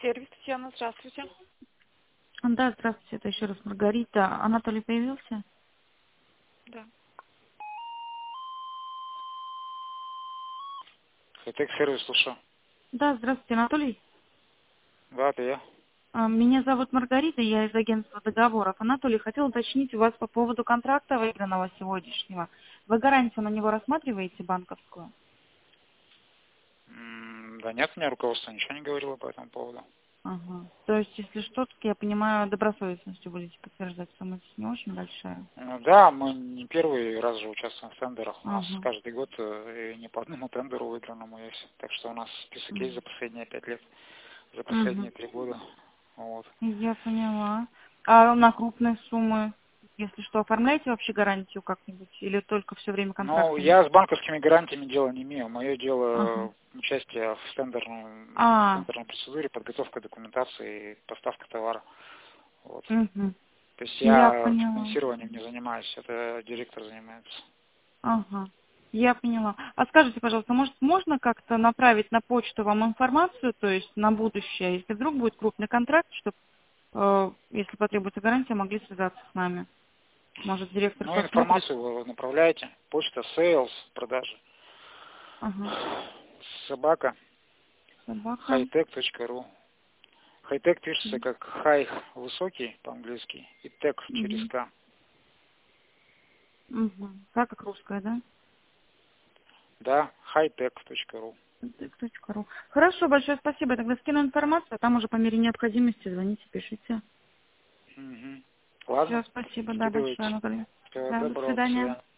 Сервис Татьяна, здравствуйте. Да, здравствуйте, это еще раз Маргарита. Анатолий появился? Да. Хай-тек сервис, слушаю. Да, здравствуйте, Анатолий. Да, это я. Меня зовут Маргарита, я из агентства договоров. Анатолий, хотел уточнить у вас по поводу контракта выигранного сегодняшнего. Вы гарантию на него рассматриваете банковскую? Да нет, мне руководство ничего не говорило по этому поводу. Ага. То есть, если что, так я понимаю, добросовестностью будете подтверждать, сумма здесь не очень большая. Ну да, мы не первый раз же участвуем в тендерах. У нас Ага. каждый год и не по одному тендеру выигранному есть. Так что у нас список есть за последние 5 лет, за Угу. последние 3 года. Вот. Я поняла. А на крупные суммы, если что, оформляете вообще гарантию как-нибудь? Или только все время Ну, контрактами? я с банковскими гарантиями дела не имею. Мое Ага. дело участие в А, тендерной процедуре, подготовка документации, поставка товара. Вот. угу. То есть Я я поняла. финансированием не занимаюсь, это директор занимается. Ага. Я поняла. А скажите, пожалуйста, может, можно как-то направить на почту вам информацию, то есть на будущее, если вдруг будет крупный контракт, чтобы, если потребуется гарантия, могли связаться с нами? Может, директор Ну, посмотрит? информацию вы направляете. Почта, sales, продажи. Ага. Собака, Собака. hightech.ru. Hightech пишется как high высокий по-английски и tech через Угу. К. Угу. Как русская, да? Да, hightech.ru. .ру. Хорошо, большое спасибо. Я тогда скину информацию, а там уже по мере необходимости звоните, пишите. Угу. Все, Ладно, спасибо, да, большое, скидывайте. Анатолий. Всего Да, до доброго, до свидания. свидания.